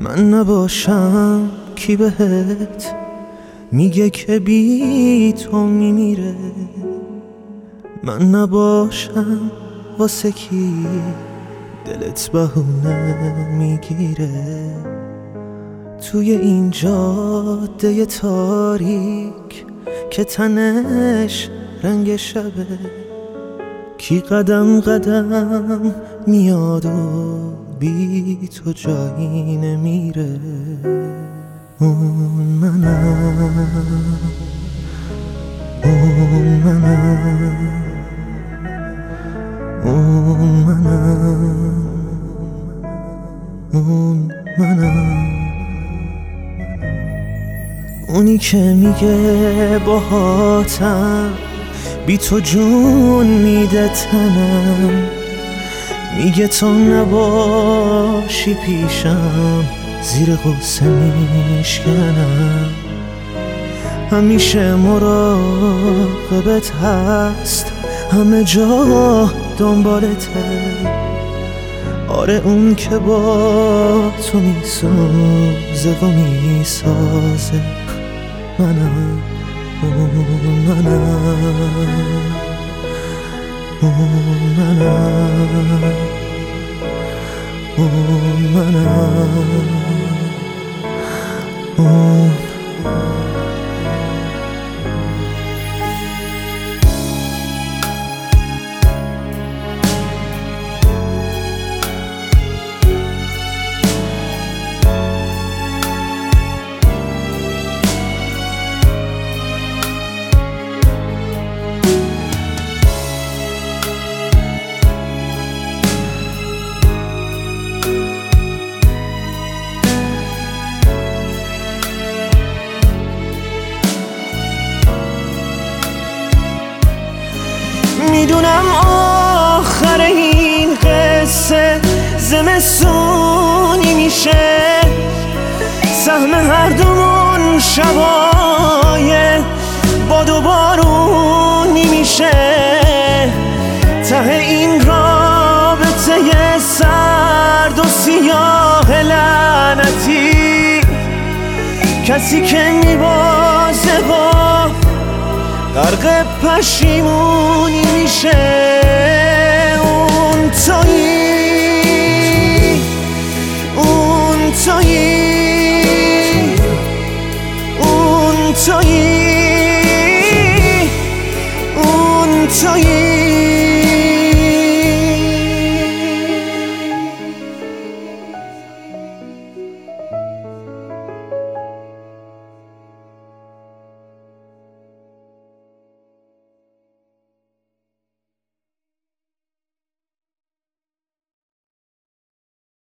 من نباشم کی بهت میگه که بی تو میمیره؟ من نباشم واسه کی دلت بهونه میگیره؟ توی این جاده تاریک که تنش رنگ شبه، کی قدم قدم میاد و بی تو جایی نمیره؟ اون منم، اون منم، اون منم، اون منم. اونی که میگه باهاتم بی تو جون میده تنم، میگه تو نباشی پیشم زیر غصه میشکنم. همیشه مراقبت هست، همه جا دنبالته. آره اون که با تو میسوزه و میسازه منم، اون منم، اون منم، اون منم، اون. میدونم آخر این قصه زمستونی میشه، سهم هر دومون شبای باد و بارونی میشه. ته این رابطه سرد و سیاه لعنتی کسی که میبازه با غرق پشیمونی میشه. اون تویی، اون تویی، اون تویی.